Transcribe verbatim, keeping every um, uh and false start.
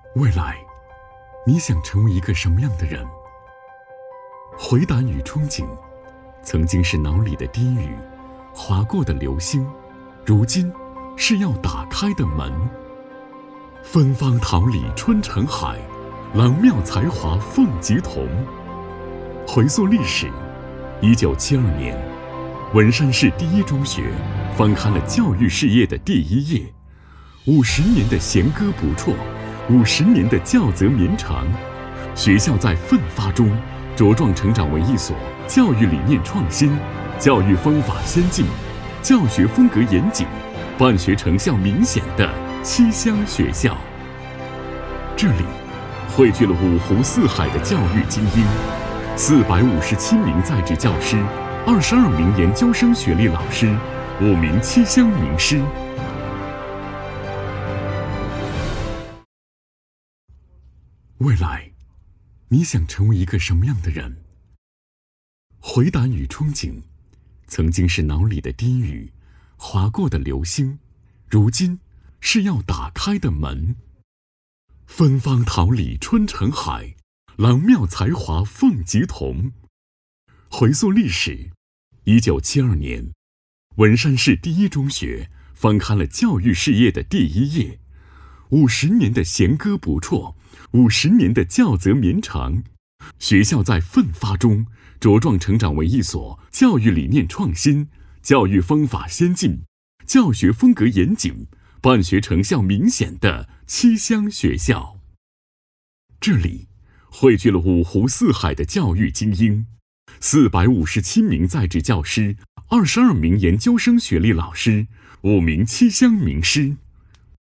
未来，你想成为一个什么样的人？回答与憧憬，曾经是脑里的低语，划过的流星，如今是要打开的门。芬芳桃李春成海，郎妙才华凤吉童。回溯历史，一九七二年，文山市第一中学翻开了教育事业的第一页。五十年的弦歌不辍，五十年的教则绵长。学校在奋发中茁壮成长为一所教育理念创新、教育方法先进、教学风格严谨、办学成效明显的七乡学校。这里汇聚了五湖四海的教育精英，四百五十七名在职教师，二十二名研究生学历老师，五名七乡名师。未来，你想成为一个什么样的人？回答与憧憬，曾经是脑里的低语，划过的流星，如今是要打开的门。芬芳桃李春成海，郎妙才华凤吉童。回溯历史，一九七二年，文山市第一中学翻开了教育事业的第一页。五十年的弦歌不辍，五十年的教则绵长。学校在奋发中茁壮成长为一所教育理念创新、教育方法先进、教学风格严谨、办学成效明显的七乡学校。这里汇聚了五湖四海的教育精英，四百五十七名在职教师，二十二名研究生学历老师，五名七乡名师。